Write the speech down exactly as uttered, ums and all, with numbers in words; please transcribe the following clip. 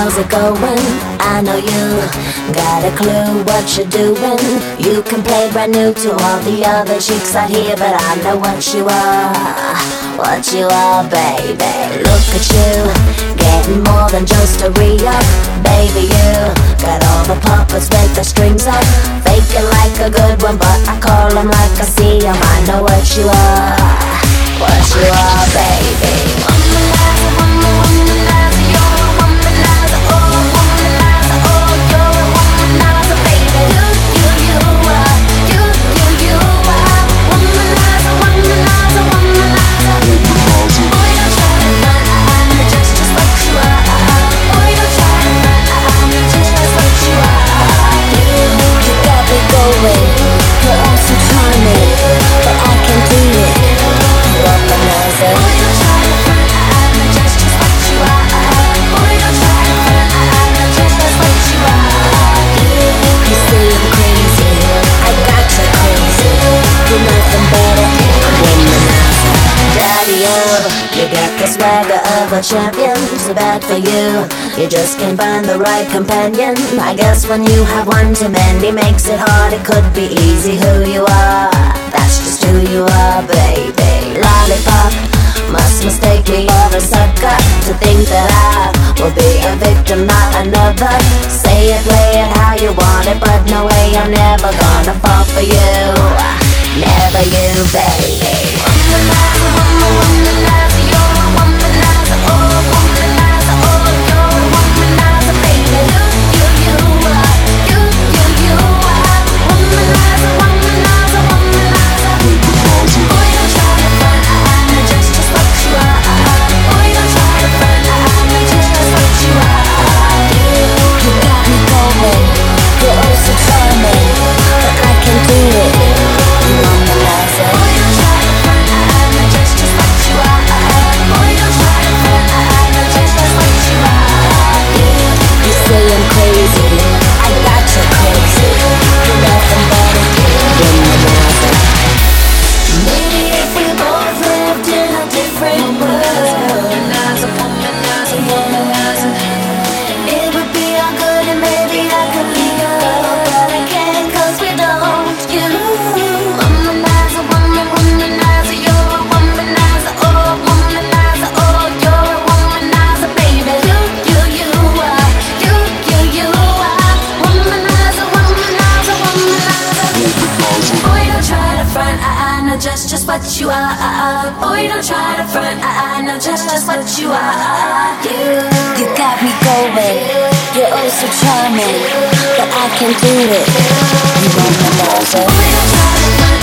how's it going? I know you got a clue what you're doing. You can play brand new to all the other chicks out here, but I know what you are, what you are, baby. Look at you, getting more than just a re-up. Baby, you got all the puppets with the strings up, faking like a good one, but I call them like I see them. I know what you are, what you are, baby. Womanizer, woman, womanizer, you're a womanizer, oh, womanizer, oh, you're a womanizer, baby. You, you, you are, you, you, you are, womanizer, womanizer, womanizer. Boy, don't try to front, I'm just, just what you are. Boy, don't try to front, I'm just, just what you are. You, you got me going, you're all so charming, but I can do it. Womanizer. Boy, don't try to front, I'm just, just what you are. Boy, don't try to front, I'm just, just what you are. You, you say I'm crazy, I got you crazy. You're nothing but a womanizer. Daddy, oh, you got the swagger of a champion. So bad for you, you just can't find the right companion. I guess when you have one too many makes it hard. It could be easy who you are, that's just who you are, baby. Lollipop, must mistake me for a sucker to think that I will be a victim, not another. Say it, play it how you want it, but no way I'm never gonna fall for you, never you, baby. Womanizer, woman, womanizer, you're a womanizer, oh, womanizer, oh, you're a womanizer, baby. You, you, you are, you, you, you are, womanizer, womanizer, womanizer. Boy, don't try to front, I'm just, just what you are. Boy, don't try to front, I'm just, just what you are. You, you got me going, you're oh so charming, but I can do it. Womanizer. Boy, don't try to front, I'm just, just what you are. Boy, don't try to front, I'm just, just what you are. You, you say I'm crazy, I got you crazy. You're nothing but a womanizer. Maybe if we both lived in a different world, womanizer, womanizer, womanizer, it would be all good and maybe I could be girl, but I can't 'cause we don't. You, womanizer, woman, womanizer, you're a womanizer, oh, womanizer, oh, you're a womanizer, baby. You, you, you are, you, you, you are, womanizer, womanizer, womanizer. Boy, don't try to front, I, I know just, just what you are. Boy, don't try to front, I, I know just, just what you are. You, you got me going, you're oh so charming, but I can do it. You womanizer. Boy, don't try to front,